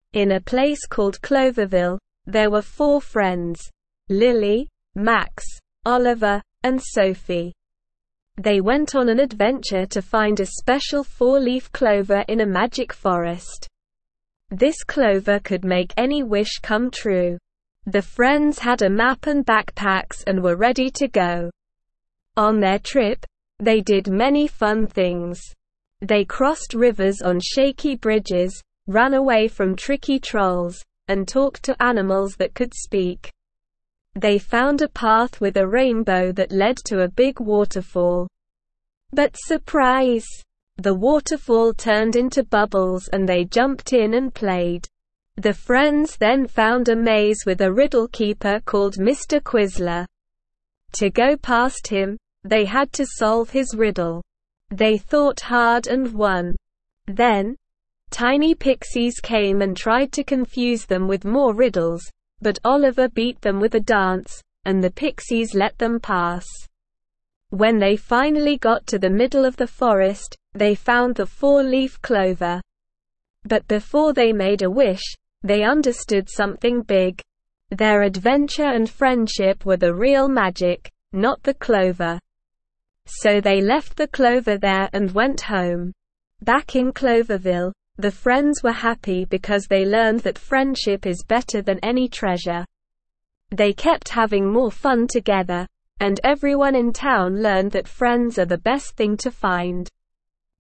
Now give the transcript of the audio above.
In a place called Cloverville, there were 4 friends: Lily, Max, Oliver, and Sophie. They went on an adventure to find a special 4-leaf clover in a magic forest. This clover could make any wish come true. The friends had a map and backpacks and were ready to go. On their trip, they did many fun things. They crossed rivers on shaky bridges, ran away from tricky trolls, and talked to animals that could speak. They found a path with a rainbow that led to a big waterfall. But surprise! The waterfall turned into bubbles and they jumped in and played. The friends then found a maze with a riddle keeper called Mr. Quizler. To go past him, they had to solve his riddle. They thought hard and won. Then, tiny pixies came and tried to confuse them with more riddles, but Oliver beat them with a dance, and the pixies let them pass. When they finally got to the middle of the forest, they found the 4-leaf clover. But before they made a wish, they understood something big. Their adventure and friendship were the real magic, not the clover. So they left the clover there and went home. Back in Cloverville, the friends were happy because they learned that friendship is better than any treasure. They kept having more fun together, and everyone in town learned that friends are the best thing to find.